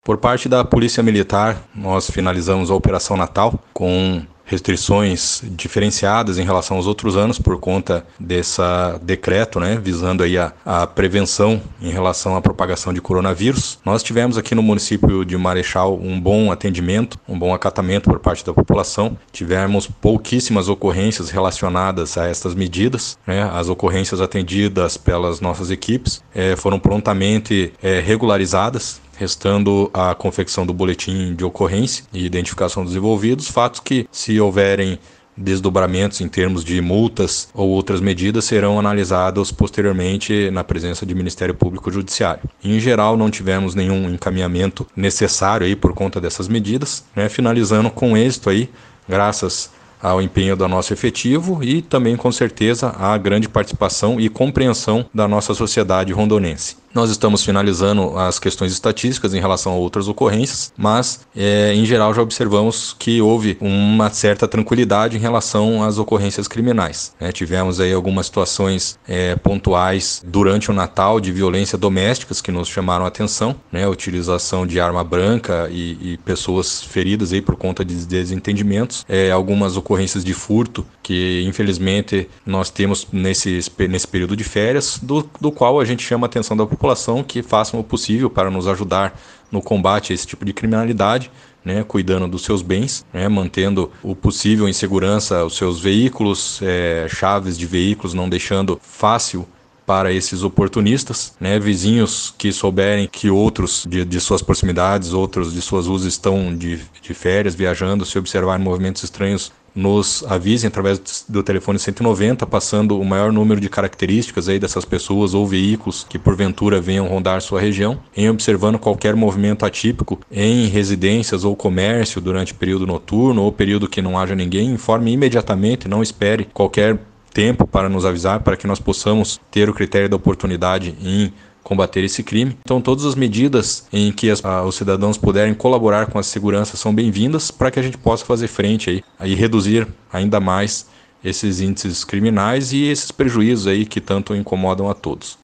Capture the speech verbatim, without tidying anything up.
Por parte da Polícia Militar, nós finalizamos a Operação Natal com restrições diferenciadas em relação aos outros anos por conta desse decreto, né, visando aí a, a prevenção em relação à propagação de coronavírus. Nós tivemos aqui no município de Marechal um bom atendimento, um bom acatamento por parte da população. Tivemos pouquíssimas ocorrências relacionadas a estas medidas, né? As ocorrências atendidas pelas nossas equipes eh, foram prontamente eh, regularizadas, restando a confecção do boletim de ocorrência e identificação dos envolvidos, fatos que, se houverem desdobramentos em termos de multas ou outras medidas, serão analisados posteriormente na presença do Ministério Público Judiciário. Em geral, não tivemos nenhum encaminhamento necessário aí por conta dessas medidas, né? Finalizando com êxito aí, graças ao empenho do nosso efetivo e também, com certeza, à grande participação e compreensão da nossa sociedade rondonense. Nós estamos finalizando as questões estatísticas em relação a outras ocorrências, mas, é, em geral, já observamos que houve uma certa tranquilidade em relação às ocorrências criminais, né? Tivemos aí algumas situações é, pontuais durante o Natal de violência domésticas que nos chamaram a atenção, né? A utilização de arma branca e, e pessoas feridas aí por conta de desentendimentos, é, algumas ocorrências de furto que, infelizmente, nós temos nesse, nesse período de férias, do, do qual a gente chama a atenção da população que façam o possível para nos ajudar no combate a esse tipo de criminalidade, né, cuidando dos seus bens, né, mantendo o possível em segurança os seus veículos, é, chaves de veículos, não deixando fácil para esses oportunistas, né, vizinhos que souberem que outros de, de suas proximidades, outros de suas ruas estão de, de férias, viajando, se observarem movimentos estranhos, nos avisem através do telefone cento e noventa, passando o maior número de características aí dessas pessoas ou veículos que porventura venham rondar sua região, em observando qualquer movimento atípico em residências ou comércio durante período noturno ou período que não haja ninguém, informe imediatamente, não espere qualquer tempo para nos avisar, para que nós possamos ter o critério da oportunidade em combater esse crime. Então, todas as medidas em que as, ah, os cidadãos puderem colaborar com a segurança são bem-vindas para que a gente possa fazer frente aí, aí reduzir ainda mais esses índices criminais e esses prejuízos aí que tanto incomodam a todos.